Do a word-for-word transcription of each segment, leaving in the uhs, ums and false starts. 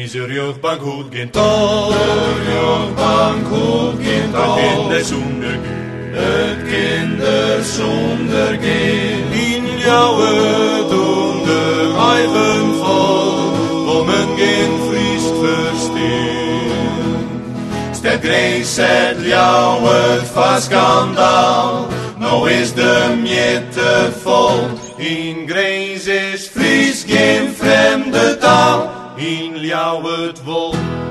is er jeugdbank goed geen tal. De jeugdbank goed geen tal. Het kinder zonder geen. Het kinder zonder geen. In jouw doen de eigen vol, wo men geen Fries verstaan. Stet Grijs het jou het van schandaal. Nou is de miette vol. In Grijs is Fries geen vreemde taal. in jou het wol.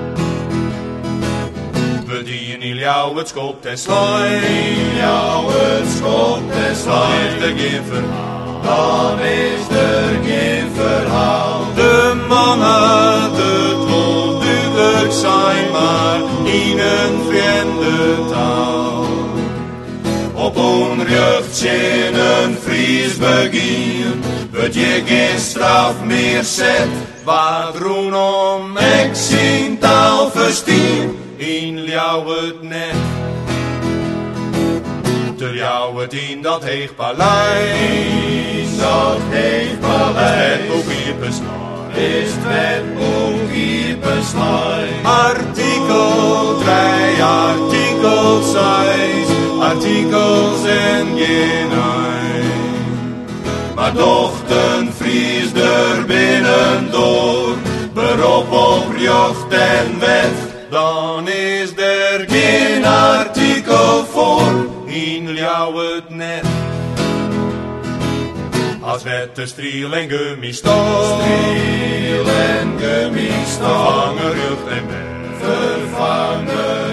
We dienen in jou het schopt en slij. In jou het schopt en Dan is slijt. er geen verhaal. Dan is er geen verhaal. De man had het wel duidelijk zijn, maar in een vreemde taal. Op onrecht in een Fries begin. Het je geen straf meer zet. Wat roen om Ik zien taal verstien. in jou het net. Ter jou het in dat heeg paleis. Dat heeft Het paleis. ook hier beslaan. Is het wetboek hier besluit. Artikel drie, artikel zes, artikels en geen een. Maar doch den Fries er binnen door. Beroep op recht en wet. Dan is er Geen artikel voor. in jou het net. Als met de striel en gummi stoot, Stiel en gemistoot. vangen rug en bed. Vervangen